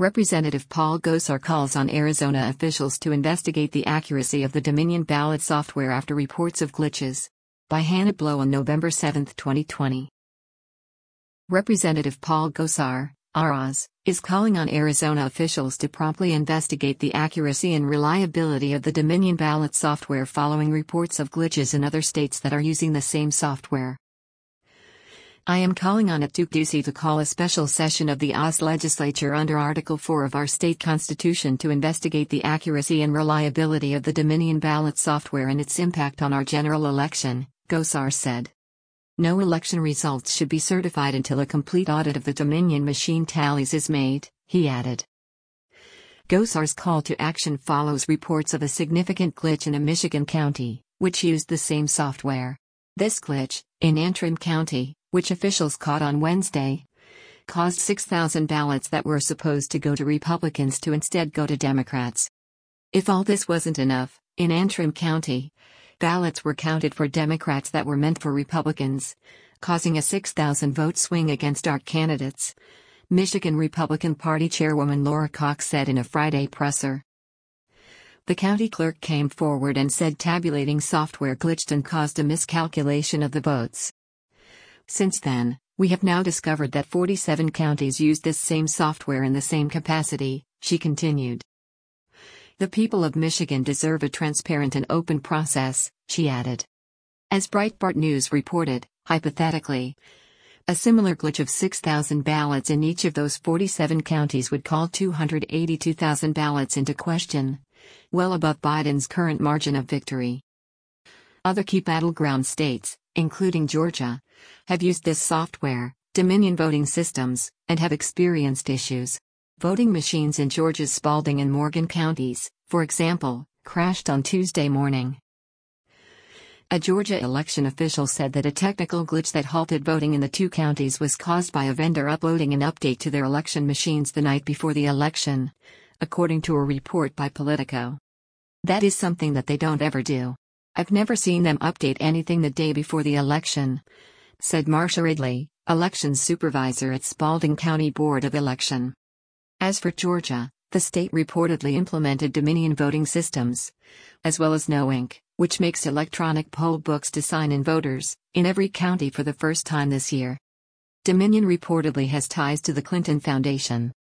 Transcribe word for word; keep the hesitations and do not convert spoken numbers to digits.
Representative Paul Gosar calls on Arizona officials to investigate the accuracy of the Dominion ballot software after reports of glitches. By Hannah Blow on November seventh, twenty twenty. Representative Paul Gosar, R O S, is calling on Arizona officials to promptly investigate the accuracy and reliability of the Dominion ballot software following reports of glitches in other states that are using the same software. I am calling on Atuk Ducey to call a special session of the O S legislature under Article four of our state constitution to investigate the accuracy and reliability of the Dominion ballot software and its impact on our general election, Gosar said. No election results should be certified until a complete audit of the Dominion machine tallies is made, he added. Gosar's call to action follows reports of a significant glitch in a Michigan county, which used the same software. This glitch, in Antrim County, which officials caught on Wednesday, caused six thousand ballots that were supposed to go to Republicans to instead go to Democrats. If all this wasn't enough, in Antrim County, ballots were counted for Democrats that were meant for Republicans, causing a six thousand vote swing against our candidates, Michigan Republican Party Chairwoman Laura Cox said in a Friday presser. The county clerk came forward and said tabulating software glitched and caused a miscalculation of the votes. Since then, we have now discovered that forty-seven counties used this same software in the same capacity, she continued. The people of Michigan deserve a transparent and open process, she added. As Breitbart News reported, hypothetically, a similar glitch of six thousand ballots in each of those forty-seven counties would call two hundred eighty-two thousand ballots into question, well above Biden's current margin of victory. Other key battleground states, including Georgia, have used this software, Dominion voting systems, and have experienced issues. Voting machines in Georgia's Spalding and Morgan counties, for example, crashed on Tuesday morning. A Georgia election official said that a technical glitch that halted voting in the two counties was caused by a vendor uploading an update to their election machines the night before the election, according to a report by Politico. That is something that they don't ever do. I've never seen them update anything the day before the election, said Marcia Ridley, elections supervisor at Spalding County Board of Election. As for Georgia, the state reportedly implemented Dominion voting systems, as well as KnowInc, which makes electronic poll books to sign in voters, in every county for the first time this year. Dominion reportedly has ties to the Clinton Foundation.